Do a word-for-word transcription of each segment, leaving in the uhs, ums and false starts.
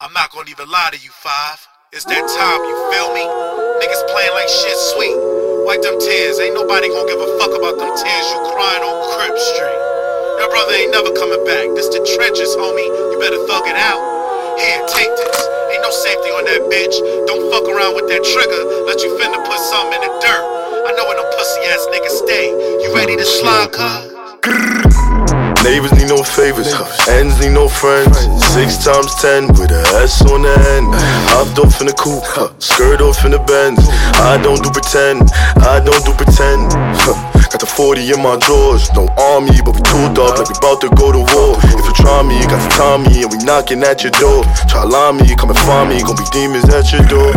I'm not gonna even lie to you, Five. It's that time, you feel me? Niggas playing like shit sweet. Wipe them tears, ain't nobody gonna give a fuck about them tears you crying on Crip Street. Your brother ain't never coming back. This the trenches, homie. You better thug it out. Here, take this. Ain't no safety on that bitch. Don't fuck around with that trigger. Let you finna put something in the dirt. I know where them pussy ass niggas stay. You ready to slide, cuz? Neighbors need no favors, ends need no friends. Six times ten with a S on the end. Hopped off in the coupe, skirt off in the Benz. I don't do pretend, I don't do pretend. Got the forty in my drawers, no army, but we tooled up like we bout to go to war. If you try me, you got the Tommy, and we knocking at your door. Try lie me, come and find me, gon' be demons at your door.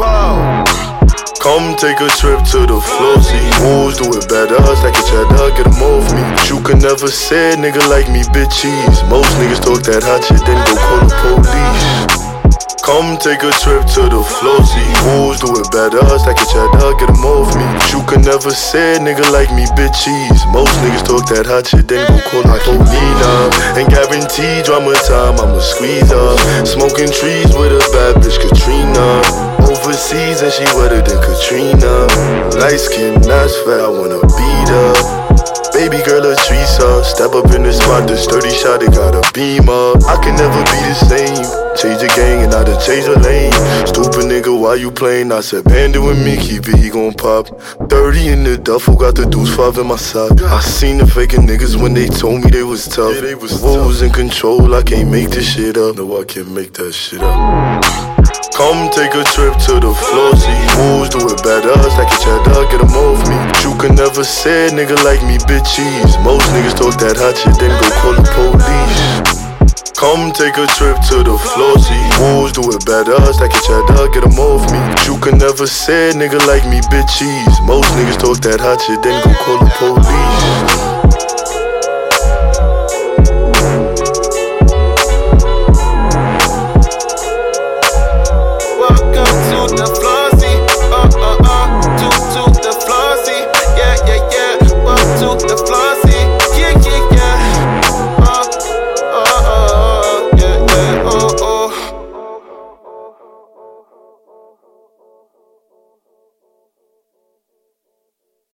Come take a trip to the floor, see who's do it better, stack your cheddar, get them off me. But you can never say a nigga like me, bitches. Most niggas talk that hot shit, then go call the police. Come take a trip to the floor, see who's do it better, stack your cheddar, get them off me. But you can never say a nigga like me, bitches. Most niggas talk that hot shit, then go call the police. And guarantee drama time, I'ma squeeze her. Smoking trees with a bad bitch, Katrina. Overseas and she wetter than Katrina. Light skin, that's fat, I wanna beat her. Baby girl a Teresa, step up in the spot, this sturdy shot, it got a beam up. I can never be the same. Change the gang and I done change the lane. Stupid nigga, why you playing? I said bandit with me, keep it, he gon' pop. Thirty in the duffel, got the deuce five in my sock. I seen the faking niggas when they told me they was tough. Yeah, they was tough. Was in control, I can't make this shit up. No, I can't make that shit up. Come take a trip to the floor, see who's do it better, stack your cheddar, get them off me. But you can never say a nigga like me, bitches. Most niggas talk that hot shit, then go call the police. Come take a trip to the floor, see who's do it better, stack your cheddar, get them off me. But you can never say a nigga like me, bitches. Most niggas talk that hot shit, then go call the police. Welcome to the